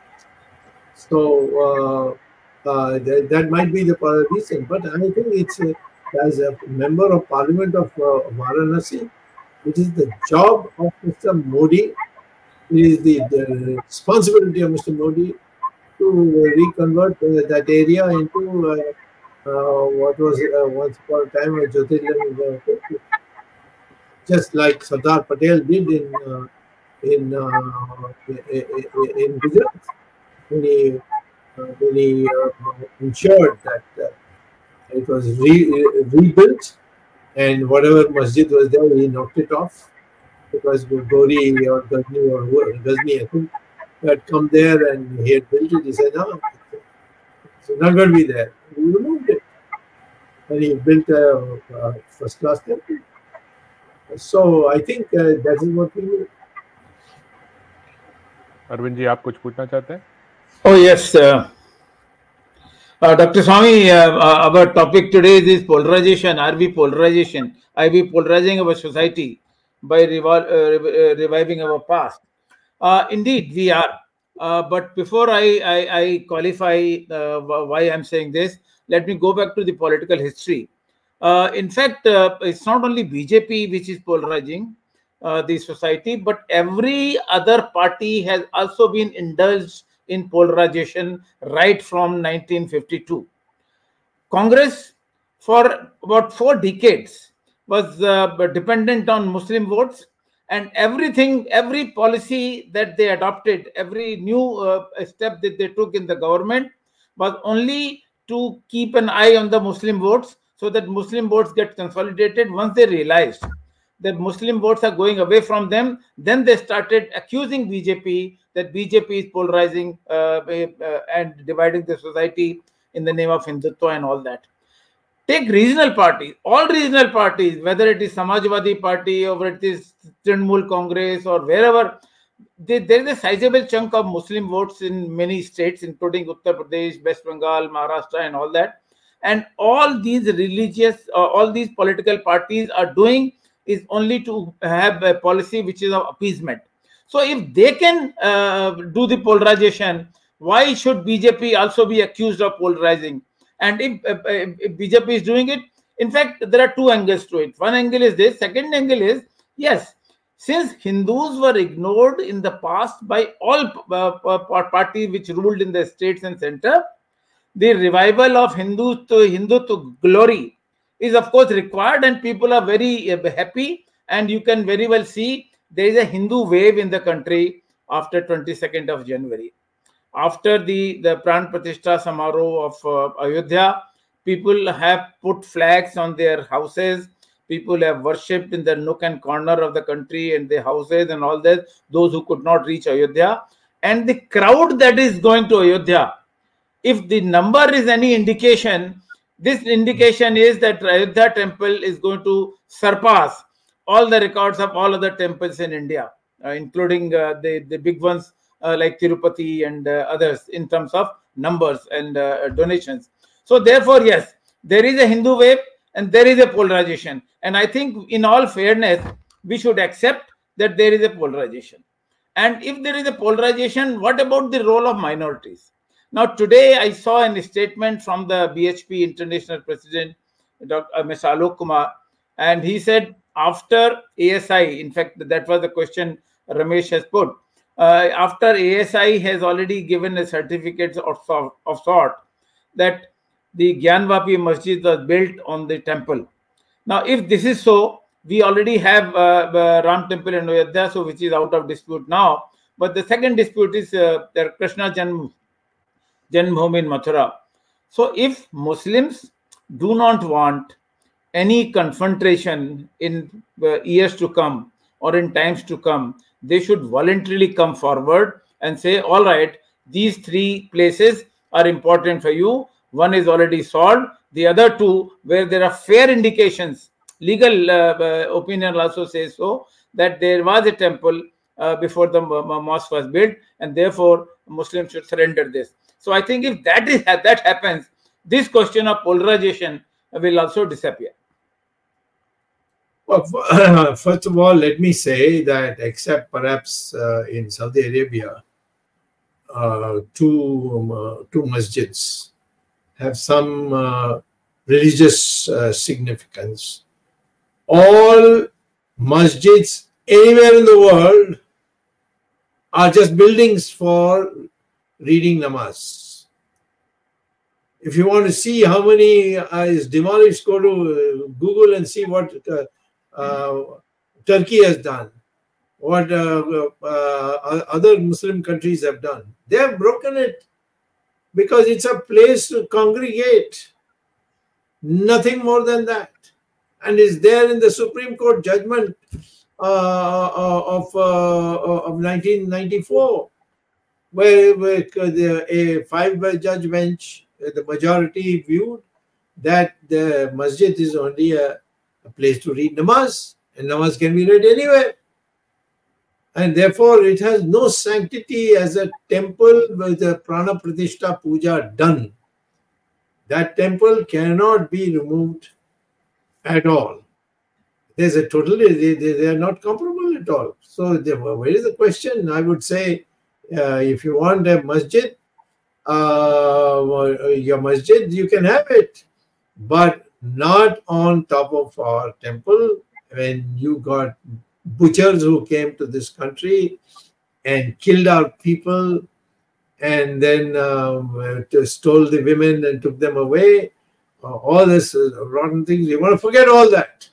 Speaker 2: So uh, uh, that, that might be the reason. But I think it's uh, as a member of Parliament of uh, Varanasi, it is the job of Mister Modi, it is the, the responsibility of Mister Modi to reconvert uh, that area into uh, uh, what was uh, once upon a time a Jyotirlinga, just like Sardar Patel did in uh, in, uh, in in Gujarat, when he, uh, when he uh, ensured that uh, it was re- rebuilt, and whatever masjid was there, he knocked it off, because Gori or Ghazni or whoever, Ghazni, I think, had come there and he had built it. He said, no, it's not going to be there. We removed it. And he built a, a first class temple. So I think uh, that is what we need.
Speaker 3: Arvind ji, आप कुछ पूछना चाहते हैं?
Speaker 4: Oh yes, uh, uh, Doctor Swami, uh, uh, our topic today is polarization. Are we polarization? Are we polarizing our society by revol- uh, rev- uh, reviving our past? Uh, indeed, we are. Uh, but before I, I, I qualify uh, why I'm saying this, let me go back to the political history. Uh, in fact, uh, it's not only B J P which is polarizing uh, the society, but every other party has also been indulged in polarization right from nineteen fifty-two. Congress, for about four decades, was uh, dependent on Muslim votes, and everything, every policy that they adopted, every new uh, step that they took in the government was only to keep an eye on the Muslim votes, so that Muslim votes get consolidated. Once they realized that Muslim votes are going away from them, then they started accusing B J P that B J P is polarizing uh, uh, and dividing the society in the name of Hindutva and all that. Take regional parties, all regional parties, whether it is Samajwadi Party or it is Trinamool Congress or wherever, they, there is a sizable chunk of Muslim votes in many states, including Uttar Pradesh, West Bengal, Maharashtra, and all that. And all these religious, uh, all these political parties are doing is only to have a policy which is of appeasement. So if they can uh, do the polarization, why should B J P also be accused of polarizing? And if, if, if B J P is doing it, in fact, there are two angles to it. One angle is this. Second angle is, yes, since Hindus were ignored in the past by all uh, parties which ruled in the states and center, the revival of Hindu to Hindu to glory is of course required, and people are very happy. And you can very well see there is a Hindu wave in the country after twenty-second of January. After the, the Pran Pratishtha Samaroh of uh, Ayodhya, people have put flags on their houses. People have worshipped in the nook and corner of the country and the houses and all that, those who could not reach Ayodhya. And the crowd that is going to Ayodhya, if the number is any indication, this indication is that Ayodhya temple is going to surpass all the records of all other temples in India, uh, including uh, the, the big ones uh, like Tirupati and uh, others in terms of numbers and uh, donations. So therefore, yes, there is a Hindu wave and there is a polarization. And I think in all fairness, we should accept that there is a polarization. And if there is a polarization, what about the role of minorities? Now, today I saw a statement from the B H P International President, Doctor Mister Alok Kumar, and he said after A S I, in fact, that was the question Ramesh has put, uh, after A S I has already given a certificate of, of sort that the Gyanvapi Masjid was built on the temple. Now, if this is so, we already have uh, uh, Ram Temple in Ayodhya, so which is out of dispute now. But the second dispute is uh, the Krishna Janm, Janmabhoomi in Mathura. So if Muslims do not want any confrontation in uh, years to come or in times to come, they should voluntarily come forward and say, all right, these three places are important for you. One is already solved. The other two, where there are fair indications, legal uh, uh, opinion also says so, that there was a temple uh, before the mosque was built, and therefore Muslims should surrender this. So I think if that is that happens, this question of polarization will also disappear.
Speaker 2: Well, uh, first of all, let me say that except perhaps uh, in Saudi Arabia, uh, two, um, uh, two masjids have some uh, religious uh, significance. All masjids anywhere in the world are just buildings for reading namaz. If you want to see how many uh, is demolished, go to uh, Google and see what uh, uh, Turkey has done, what uh, uh, other Muslim countries have done. They have broken it because it's a place to congregate, nothing more than that. And it's there in the Supreme Court judgment uh, of, uh, of nineteen ninety-four, where, where the, a five-judge bench, the majority viewed that the masjid is only a, a place to read namaz, and namaz can be read anywhere. And therefore, it has no sanctity as a temple with a prana pratishtha puja done. That temple cannot be removed at all. There's a totally, they, they, they are not comparable at all. So, the, where is the question? I would say, uh, if you want a masjid, uh, your masjid, you can have it, but not on top of our temple. When you got butchers who came to this country and killed our people and then um, stole the women and took them away, uh, all this uh, rotten things, you want to forget all that.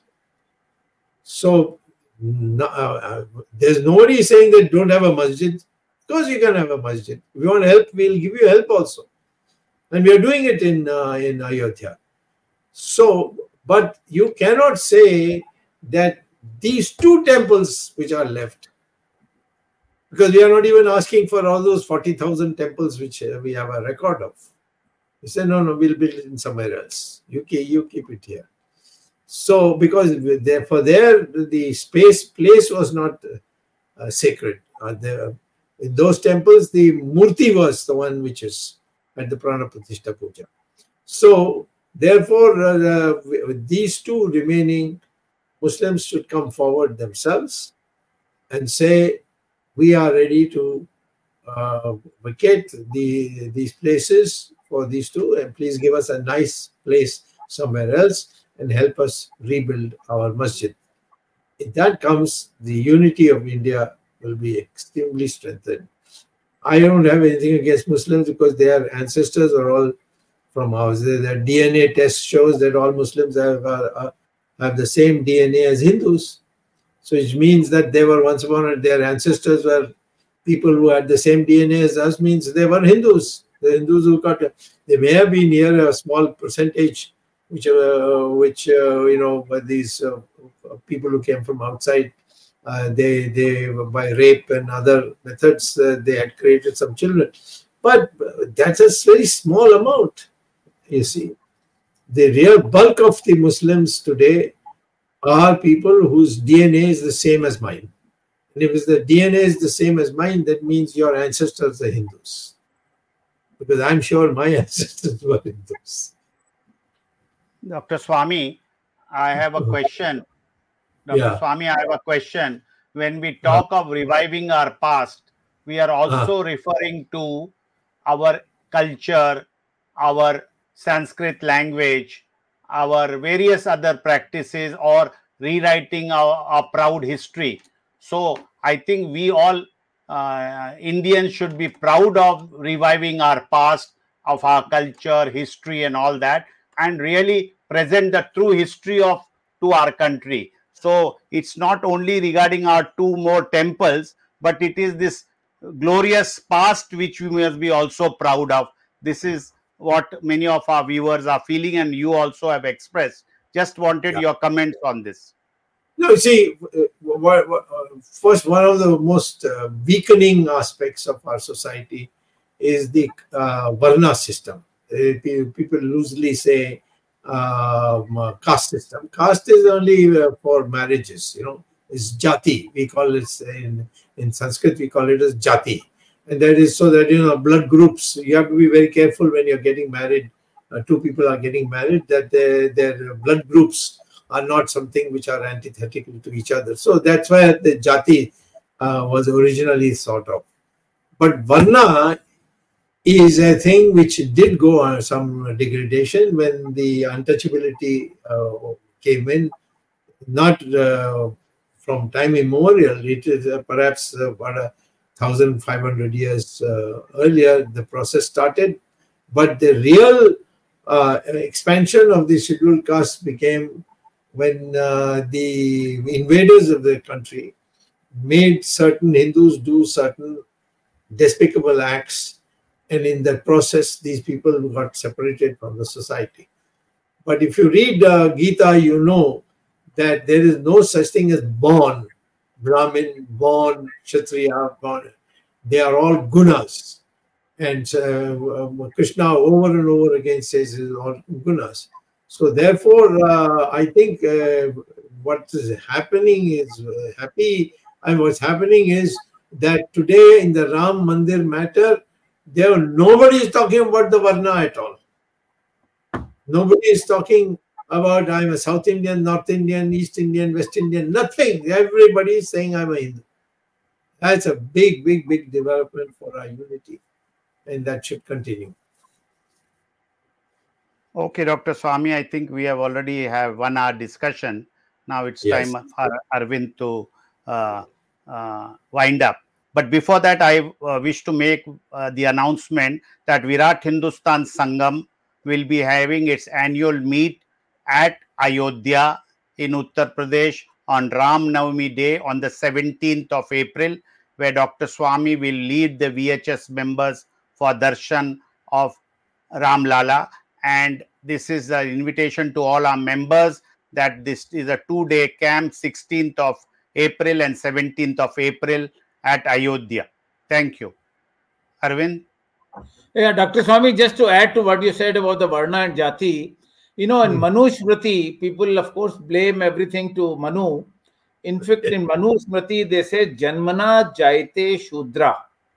Speaker 2: So no, uh, there's nobody saying that don't have a masjid. Of course you can have a masjid. If you want help, we'll give you help also. And we are doing it in, uh, in Ayodhya. So, but you cannot say that these two temples which are left, because we are not even asking for all those forty thousand temples which we have a record of. We say, no, no, we'll build it in somewhere else. You keep, you keep it here. So, because for there, the space, place was not uh, sacred. Uh, the, in those temples, the murti was the one which is at the prana pratishtha puja. So, therefore, uh, these two remaining Muslims should come forward themselves and say, we are ready to uh, vacate the, these places for these two, and please give us a nice place somewhere else and help us rebuild our masjid. If that comes, the unity of India will be extremely strengthened. I don't have anything against Muslims because their ancestors are all from ours. Their D N A test shows that all Muslims have uh, have the same D N A as Hindus. So it means that they were once upon a their ancestors were people who had the same D N A as us, means they were Hindus. The Hindus who got, they may have been here a small percentage, which, uh, which uh, you know, but these uh, people who came from outside, uh, they, they by rape and other methods, uh, they had created some children. But that's a very small amount, you see. The real bulk of the Muslims today are people whose D N A is the same as mine. And if the D N A is the same as mine, that means your ancestors are Hindus. Because I'm sure my ancestors were Hindus.
Speaker 1: Doctor Swami, I have a question. Doctor
Speaker 2: Yeah.
Speaker 1: Swami, I have a question. When we talk uh, of reviving our past, we are also uh, referring to our culture, our Sanskrit language, our various other practices, or rewriting our, our proud history. So I think we all uh, Indians should be proud of reviving our past, of our culture, history, and all that, and really present the true history of to our country. So it's not only regarding our two more temples, but it is this glorious past which we must be also proud of. This is what many of our viewers are feeling, and you also have expressed. Just wanted
Speaker 2: yeah.
Speaker 1: your comments on this.
Speaker 2: No, see, uh, what, what, uh, first, one of the most uh, weakening aspects of our society is the uh, Varna system. Uh, pe- people loosely say um, uh, caste system. Caste is only uh, for marriages, you know, it's jati. We call it in, in Sanskrit, we call it as jati. And that is so that, you know, blood groups, you have to be very careful when you're getting married. Uh, two people are getting married, that their, their blood groups are not something which are antithetical to each other. So that's why the jati uh, was originally thought of. But Varna is a thing which did go on some degradation when the untouchability uh, came in, not uh, from time immemorial. It is uh, perhaps uh, about a thousand five hundred years uh, earlier the process started, but the real uh, expansion of the scheduled caste became when uh, the invaders of the country made certain Hindus do certain despicable acts, and in that process, these people got separated from the society. But if you read uh, Gita, you know that there is no such thing as born Brahmin, born Kshatriya, born. They are all gunas. And uh, Krishna over and over again says it is all gunas. So therefore, uh, I think uh, what is happening is uh, happy. And what's happening is that today in the Ram Mandir matter, there nobody is talking about the Varna at all. Nobody is talking about I'm a South Indian, North Indian, East Indian, West Indian. Nothing. Everybody is saying I'm a Hindu. That's a big, big, big development for our unity, and that should continue.
Speaker 1: Okay, Doctor Swami, I think we have already have one hour discussion. Now it's
Speaker 2: Yes.
Speaker 1: time for Arvind to uh, uh, wind up. But before that, I uh, wish to make uh, the announcement that Virat Hindustan Sangam will be having its annual meet at Ayodhya in Uttar Pradesh on Ram Navami Day on the seventeenth of April, where Doctor Swami will lead the V H S members for darshan of Ram Lala. And this is an invitation to all our members that this is a two-day camp, sixteenth of April and seventeenth of April at Ayodhya. Thank you. Arvind?
Speaker 4: Yeah, Doctor Swami, just to add to what you said about the Varna and Jati, you know, in
Speaker 2: Hmm.
Speaker 4: Manu Smriti, people, of course, blame everything to Manu. In fact, in Manu Smriti, they say, Janmana Jaite Shudra.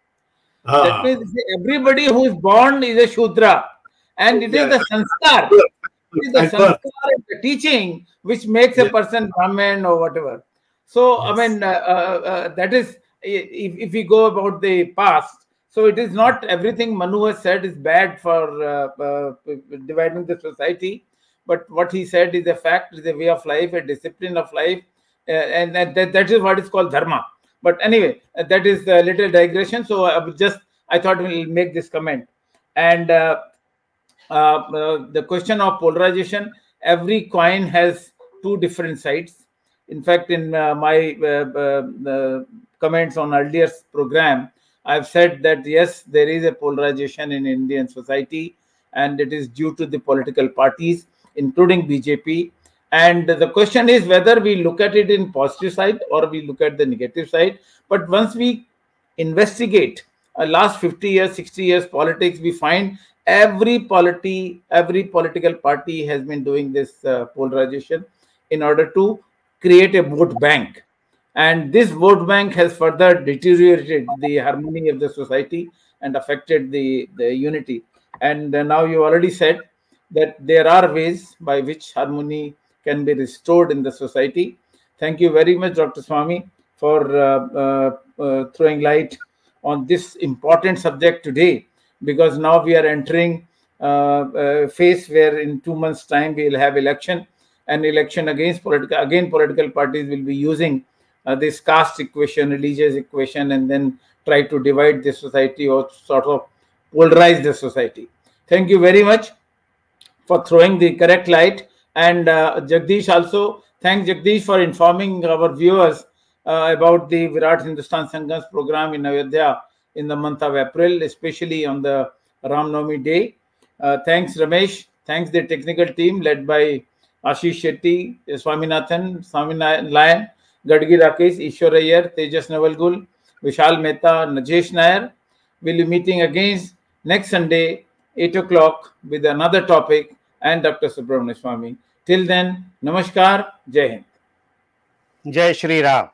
Speaker 4: That
Speaker 2: Ah.
Speaker 4: means everybody who is born is a Shudra. And it is the sanskar, it is the
Speaker 2: At birth.
Speaker 4: sanskar, the teaching, which makes a
Speaker 2: Yeah.
Speaker 4: person Brahmin or whatever. So, I
Speaker 2: Yes.
Speaker 4: mean, uh, uh, uh, that is, if, if we go about the past, so it is not everything Manu has said is bad for uh, uh, dividing the society, but what he said is a fact, is a way of life, a discipline of life, uh, and that, that, that is what is called dharma. But anyway, uh, that is a little digression. So I would just, I thought we'll make this comment. And uh, uh, uh, the question of polarization, every coin has two different sides. In fact, in uh, my uh, uh, comments on earlier program, I've said that yes, there is a polarization in Indian society, and it is due to the political parties, including B J P. And the question is whether we look at it in positive side or we look at the negative side. But once we investigate uh, last fifty years, sixty years politics, we find every polity, every political party has been doing this uh, polarization in order to create a vote bank. And this vote bank has further deteriorated the harmony of the society and affected the, the unity. And uh, now you already said that there are ways by which harmony can be restored in the society. Thank you very much, Doctor Swami, for uh, uh, uh, throwing light on this important subject today, because now we are entering uh, a phase where in two months' time we will have election, and election against political, again political parties will be using uh, this caste equation, religious equation, and then try to divide the society or sort of polarize the society. Thank you very much for throwing the correct light. And uh, Jagdish also, thanks Jagdish for informing our viewers uh, about the Virat Hindustan Sangam's program in Ayodhya in the month of April, especially on the Ram Navami day. Uh, thanks Ramesh, thanks the technical team led by Ashish Shetty, Swaminathan, Swaminarayan, Gadgi Rakesh, Ishwar Iyer, Tejas Navalgul, Vishal Mehta, Najesh Nair. We'll be meeting again next Sunday, eight o'clock, with another topic and Doctor Subramanian Swami. Till then, Namaskar, Jai Hind.
Speaker 1: Jai Shri Ram.